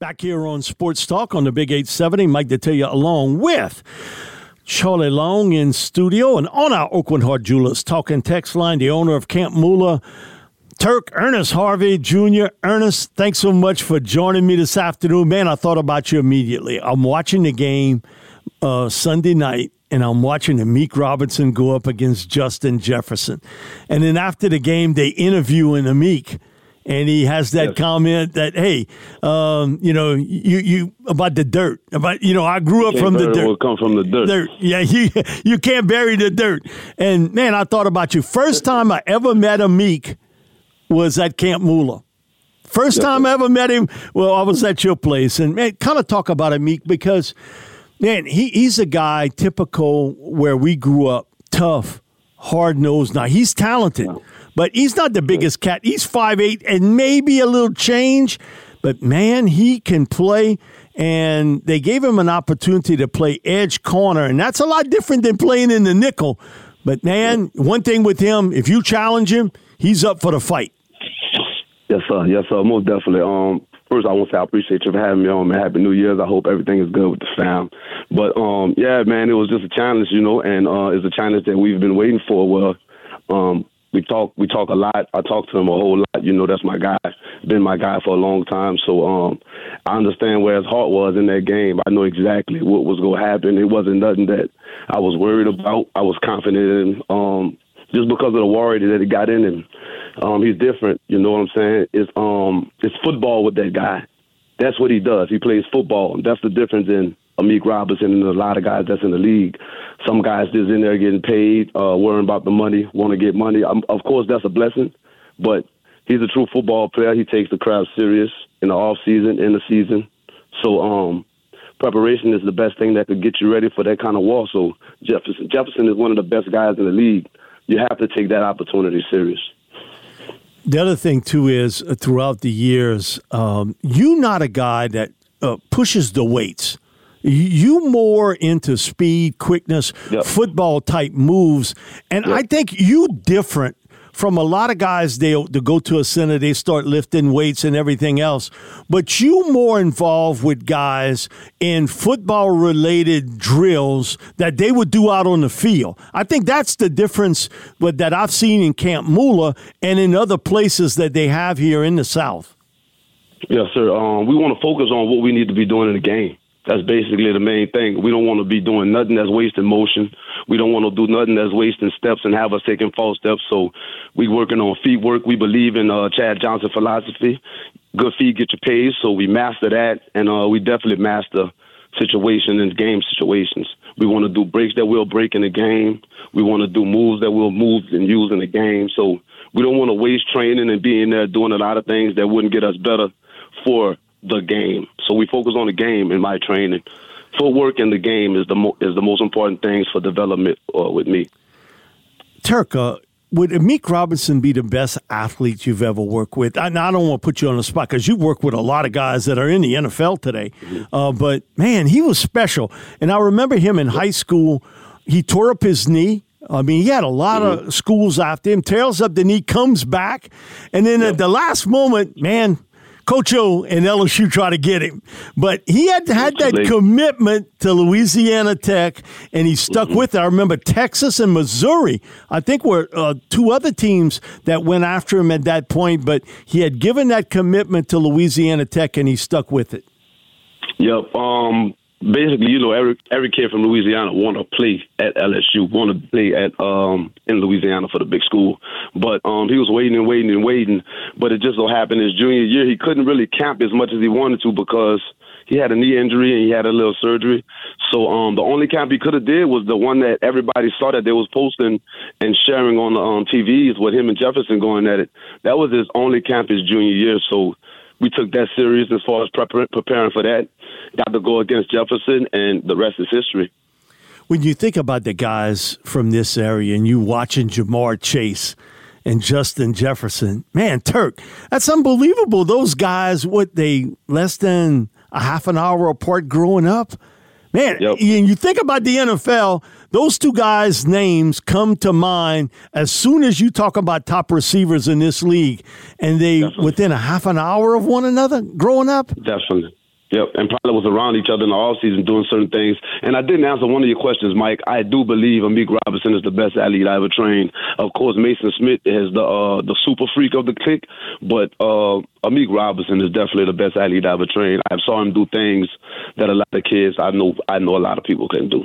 Back here on Sports Talk on the Big 870, Mike Detillier along with Charlie Long in studio and on our Oakland Heart Jewelers talking text line, the owner of Camp Moolah, Turk Ernest Harvey Jr. Ernest, thanks so much for joining me this afternoon. Man, I thought about you immediately. I'm watching the game Sunday night, and I'm watching Amik Robinson go up against Justin Jefferson. And then after the game, they interviewing Amik. And he has that comment that, hey, you about the dirt. About, I grew up from the dirt. Will come from the dirt. Yeah, you can't bury the dirt. And, man, I thought about you. First time I ever met Amik was at Camp Moolah. First time I ever met him, I was at your place. And, man, kind of talk about Amik because, man, he's a guy typical where we grew up, tough, hard-nosed. Now, he's talented. Yeah. But he's not the biggest cat. He's 5'8", and maybe a little change. But, man, he can play. And they gave him an opportunity to play edge corner. And that's a lot different than playing in the nickel. But, man, one thing with him, if you challenge him, he's up for the fight. Yes, sir. Yes, sir. Most definitely. First, I want to say I appreciate you for having me on, man. Happy New Year's. I hope everything is good with the fam. But, yeah, man, it was just a challenge, and it's a challenge that we've been waiting for. Well, We talk a lot. I talk to him a whole lot. That's my guy. Been my guy for a long time. So I understand where his heart was in that game. I know exactly what was going to happen. It wasn't nothing that I was worried about. I was confident in just because of the warrior that he got in him. He's different. You know what I'm saying? It's football with that guy. That's what he does. He plays football. That's the difference in Amik Robinson and a lot of guys that's in the league. Some guys just in there getting paid, worrying about the money, want to get money. Of course, that's a blessing, but he's a true football player. He takes the craft serious in the off season, in the season. So preparation is the best thing that could get you ready for that kind of war. So Jefferson is one of the best guys in the league. You have to take that opportunity serious. The other thing, too, is throughout the years, you're not a guy that pushes the weights. You more into speed, quickness, football-type moves. And I think you different from a lot of guys. They go to a center, they start lifting weights and everything else. But you more involved with guys in football-related drills that they would do out on the field. I think that's the difference that I've seen in Camp Moolah and in other places that they have here in the South. Yes, sir. We want to focus on what we need to be doing in the game. That's basically the main thing. We don't want to be doing nothing that's wasting motion. We don't want to do nothing that's wasting steps and have us taking false steps. So we working on feet work. We believe in Chad Johnson philosophy. Good feet get you paid. So we master that, and we definitely master situation and game situations. We want to do breaks that we'll break in the game. We want to do moves that we'll move and use in the game. So we don't want to waste training and be in there doing a lot of things that wouldn't get us better for the game. So we focus on the game in my training. Footwork in the game is the most important things for development with me. Turk, would Amik Robinson be the best athlete you've ever worked with? I don't want to put you on the spot because you work with a lot of guys that are in the NFL today. But, man, he was special. And I remember him in high school. He tore up his knee. I mean, he had a lot of schools after him. Tears up the knee, comes back. And then at the last moment, man, Coach O and LSU try to get him. But he had that commitment to Louisiana Tech, and he stuck with it. I remember Texas and Missouri, I think, were two other teams that went after him at that point. But he had given that commitment to Louisiana Tech, and he stuck with it. Yep. Basically, every kid from Louisiana want to play at LSU, want to play at in Louisiana for the big school. But he was waiting. But it just so happened his junior year, he couldn't really camp as much as he wanted to because he had a knee injury and he had a little surgery. So the only camp he could have did was the one that everybody saw that they was posting and sharing on the TVs with him and Jefferson going at it. That was his only camp his junior year. So we took that serious as far as preparing for that. Got to go against Jefferson, and the rest is history. When you think about the guys from this area and you watching Jamar Chase and Justin Jefferson, man, Turk, that's unbelievable. Those guys, less than a half an hour apart growing up? Man, and you think about the NFL, those two guys' names come to mind as soon as you talk about top receivers in this league. And they, within a half an hour of one another growing up? Definitely. Yep, and probably was around each other in the offseason doing certain things. And I didn't answer one of your questions, Mike. I do believe Amik Robinson is the best athlete I ever trained. Of course, Mason Smith is the super freak of the clique, but Amik Robinson is definitely the best athlete I ever trained. I saw him do things that a lot of kids I know a lot of people couldn't do.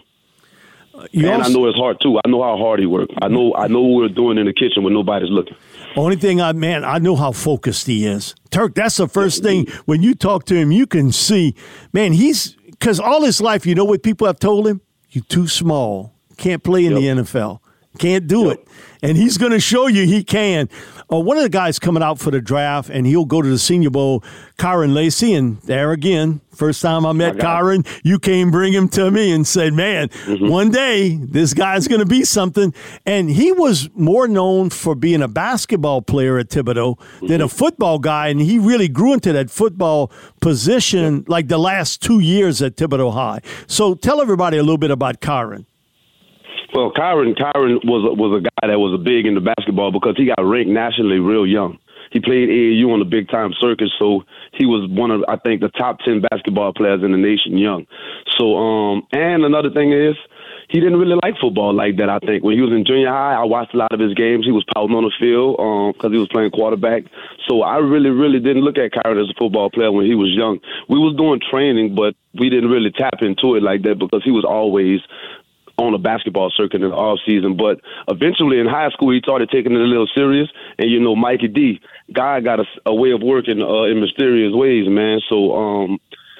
I know his heart too. I know how hard he worked. I know what we're doing in the kitchen when nobody's looking. Only thing I know how focused he is. Turk, that's the first thing. When you talk to him, you can see, man, because all his life, you know what people have told him? You're too small. Can't play in the NFL. Can't do it. And he's going to show you he can. One of the guys coming out for the draft, and he'll go to the Senior Bowl, Kyren Lacy. And there again, first time I met Kyren, you came bring him to me and said, man, one day this guy's going to be something. And he was more known for being a basketball player at Thibodaux than a football guy. And he really grew into that football position like the last 2 years at Thibodaux High. So tell everybody a little bit about Kyren. Well, Kyren was a guy that was big into basketball because he got ranked nationally real young. He played AAU on the big-time circuit, so he was one of, I think, the top 10 basketball players in the nation young. So, and another thing is, he didn't really like football like that, I think. When he was in junior high, I watched a lot of his games. He was pouting on the field because he was playing quarterback. So I really, really didn't look at Kyren as a football player when he was young. We was doing training, but we didn't really tap into it like that because he was always on the basketball circuit in the off season. But eventually in high school, he started taking it a little serious. And, you know, Mikey D, guy got a way of working in mysterious ways, man. So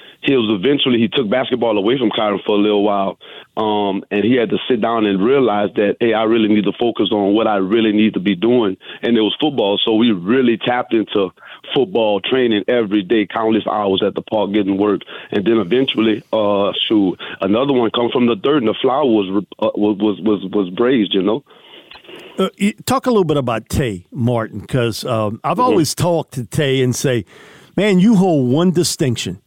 he took basketball away from Kyren for a little while. And he had to sit down and realize that, hey, I really need to focus on what I really need to be doing. And it was football. So we really tapped into football training every day, countless hours at the park getting work. And then eventually, another one come from the dirt, and the flower was braised, you know. Talk a little bit about Tay Martin, because I've always talked to Tay and say, man, you hold one distinction.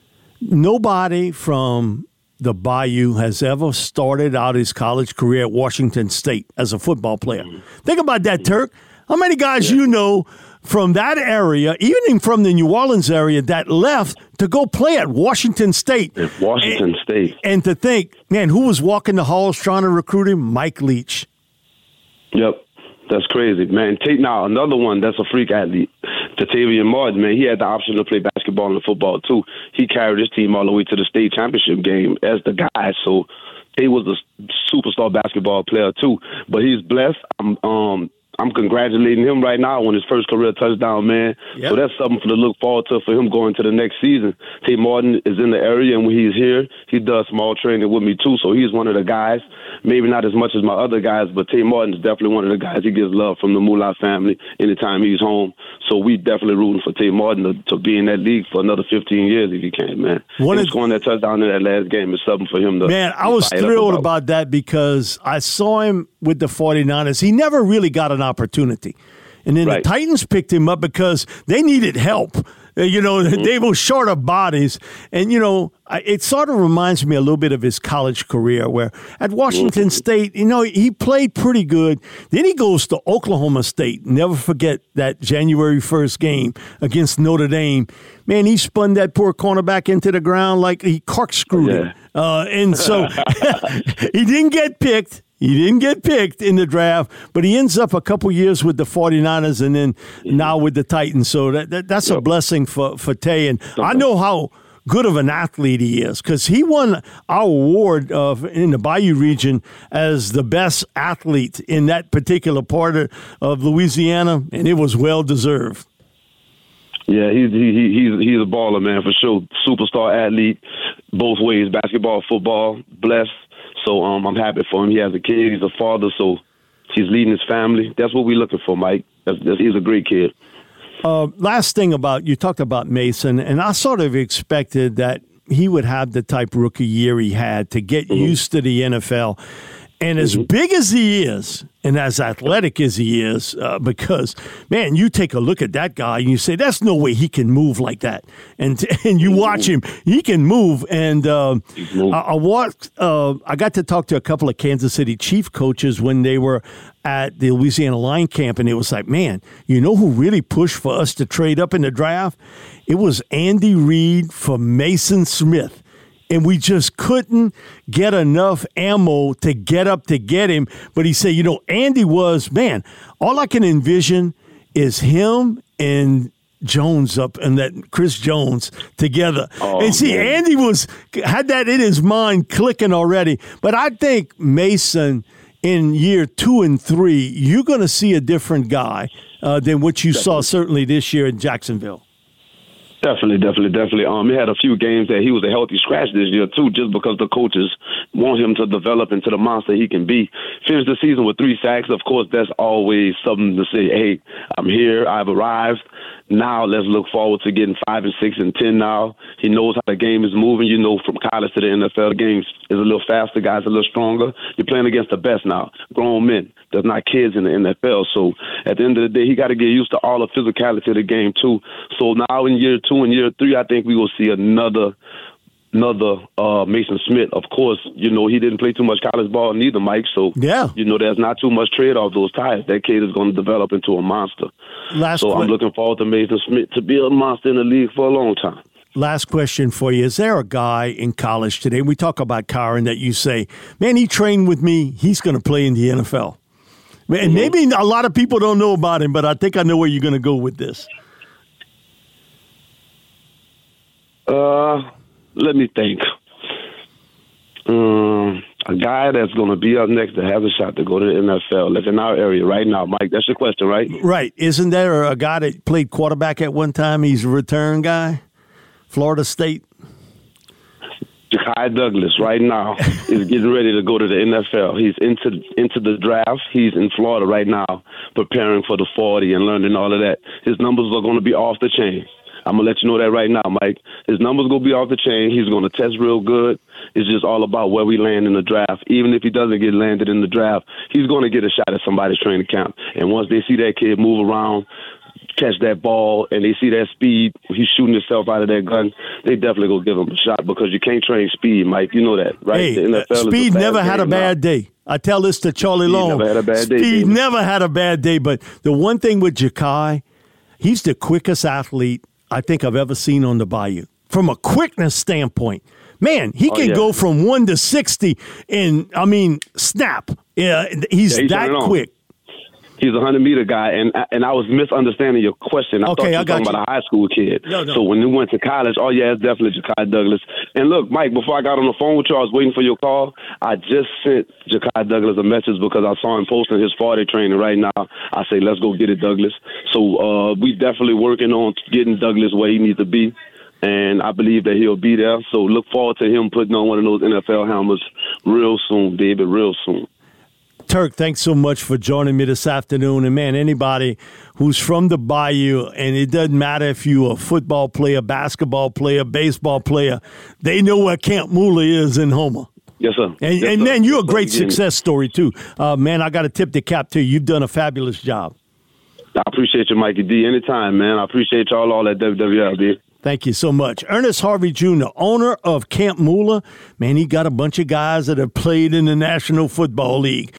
Nobody from the Bayou has ever started out his college career at Washington State as a football player. Think about that, Turk. How many guys you know from that area, even from the New Orleans area, that left to go play at Washington State? Washington State. And to think, man, who was walking the halls trying to recruit him? Mike Leach. Yep. That's crazy, man. Now, another one that's a freak athlete, Tavian Martin, man, he had the option to play basketball and football, too. He carried his team all the way to the state championship game as the guy, so he was a superstar basketball player, too. But he's blessed. I'm congratulating him right now on his first career touchdown, man. Yep. So that's something to look forward to for him going to the next season. Tay Martin is in the area, and when he's here, he does small training with me, too. So he's one of the guys, maybe not as much as my other guys, but Tay Martin is definitely one of the guys. He gets love from the Moolah family anytime he's home. So we definitely rooting for Tay Martin to be in that league for another 15 years if he can, man. Scoring that touchdown in that last game is something for him to. Man, I was thrilled about that because I saw him with the 49ers. He never really got an opportunity. And then the Titans picked him up because they needed help. You know, they were short of bodies. And, you know, it sort of reminds me a little bit of his college career where at Washington State, you know, he played pretty good. Then he goes to Oklahoma State. Never forget that January 1st game against Notre Dame. Man, he spun that poor cornerback into the ground like he corkscrewed him. And so he didn't get picked. He didn't get picked in the draft, but he ends up a couple years with the 49ers and then now with the Titans. So that's a blessing for Tay. And I know how good of an athlete he is because he won our award in the Bayou region as the best athlete in that particular part of Louisiana, and it was well-deserved. Yeah, he's a baller, man, for sure. Superstar athlete, both ways, basketball, football, blessed. So I'm happy for him. He has a kid. He's a father, so he's leading his family. That's what we're looking for, Mike. He's a great kid. Last thing you talked about Mason, and I sort of expected that he would have the type rookie year he had to get used to the NFL. And as big as he is, and as athletic as he is, because, man, you take a look at that guy and you say, there's no way he can move like that. And you watch him, he can move. And I got to talk to a couple of Kansas City Chief coaches when they were at the Louisiana Line Camp, and it was like, man, you know who really pushed for us to trade up in the draft? It was Andy Reid for Mason Smith. And we just couldn't get enough ammo to get up to get him. But he said, Andy was, man, all I can envision is him and Jones up and that Chris Jones together. Oh, and see, man. Andy had that in his mind clicking already. But I think Mason, in year 2 and 3, you're going to see a different guy than what you saw certainly this year in Jacksonville. Definitely. He had a few games that he was a healthy scratch this year, too, just because the coaches want him to develop into the monster he can be. Finished the season with 3 sacks. Of course, that's always something to say, hey, I'm here, I've arrived. Now let's look forward to getting 5 and 6 and 10 now. He knows how the game is moving. From college to the NFL, the game is a little faster, guys a little stronger. You're playing against the best now, grown men. There's not kids in the NFL. So at the end of the day, he got to get used to all the physicality of the game, too. So now in year 2 and year 3, I think we will see another Mason Smith. Of course, he didn't play too much college ball neither, Mike. So, there's not too much trade off those tires. That kid is going to develop into a monster. I'm looking forward to Mason Smith to be a monster in the league for a long time. Last question for you. Is there a guy in college today, we talk about Kyren, that you say, man, he trained with me, he's going to play in the NFL? And maybe a lot of people don't know about him, but I think I know where you're going to go with this. Let me think. A guy that's going to be up next to have a shot to go to the NFL. That's in our area right now. Mike, that's your question, right? Right. Isn't there a guy that played quarterback at one time? He's a return guy? Florida State? Ja'Kai Douglas right now is getting ready to go to the NFL. He's into the draft. He's in Florida right now preparing for the 40 and learning all of that. His numbers are going to be off the chain. I'm going to let you know that right now, Mike. His numbers going to be off the chain. He's going to test real good. It's just all about where we land in the draft. Even if he doesn't get landed in the draft, he's going to get a shot at somebody's training camp. And once they see that kid move around, catch that ball, and they see that speed, he's shooting himself out of that gun, they definitely go give him a shot because you can't train speed, Mike. You know that, right? Hey, the NFL Speed never had a bad day. I tell this to Charlie Long. Never had a bad day. Speed never had a bad day, but the one thing with Ja'Kai, he's the quickest athlete I think I've ever seen on the Bayou. From a quickness standpoint, man, he can go from 1 to 60 in, snap. Yeah, he's that quick. He's a 100-meter guy, and I was misunderstanding your question. I thought you were talking about a high school kid. No. So when he went to college, it's definitely Ja'Kai Douglas. And look, Mike, before I got on the phone with you, I was waiting for your call. I just sent Ja'Kai Douglas a message because I saw him posting his 40 training right now. I say, let's go get it, Douglas. So we definitely working on getting Douglas where he needs to be. And I believe that he'll be there. So look forward to him putting on one of those NFL helmets real soon, David, real soon. Turk, thanks so much for joining me this afternoon. And, man, anybody who's from the Bayou, and it doesn't matter if you're a football player, basketball player, baseball player, they know where Camp Moolah is in Homer. Yes, sir. And man, you're a great success story, too. Man, I got to tip the cap to you. You've done a fabulous job. I appreciate you, Mikey D. Anytime, man. I appreciate y'all at WWL, D. Thank you so much. Ernest Harvey Jr., owner of Camp Moolah. Man, he got a bunch of guys that have played in the National Football League.